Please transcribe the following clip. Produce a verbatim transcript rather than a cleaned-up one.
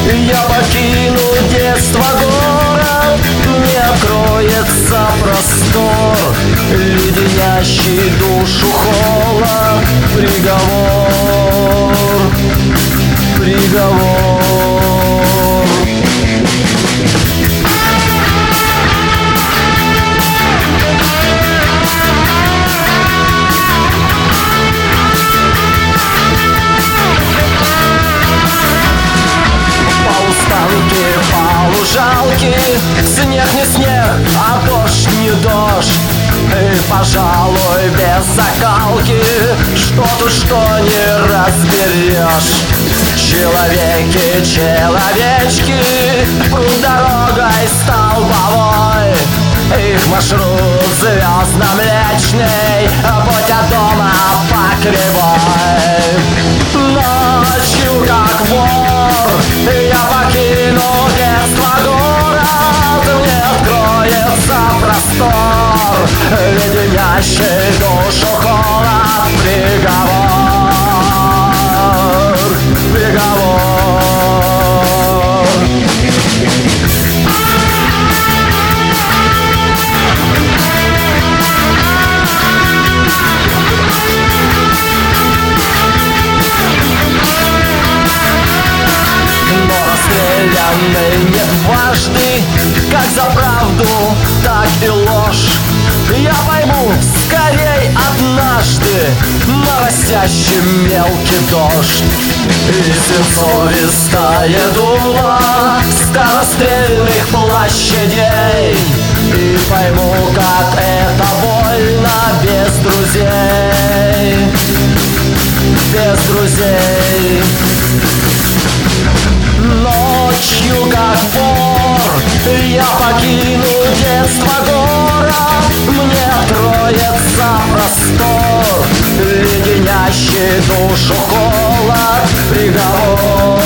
Я покину детство, город, мне откроется простор, леденящий душу холод, приговор, приговор. По лужалке снег не снег, а дождь не дождь. И, пожалуй, без закалки что-то, что не разберешь. Человеки, человечки, путь дорогой столбовой. Их маршрут звездно-млечный, путь от дома по кривой. Ночью, как вор, я покину детство, город, мне откроется простор, леденящий душу холод, приговор, приговор. Не дважды, как за правду, так и ложь. Я пойму скорей однажды моросящий мелкий дождь. И свинцовистое дуло скорострельных площадей. И пойму, как это больно без друзей, без друзей. Ночью, как вор, я покину детство, город, мне откроется простор, леденящий душу холод, приговор.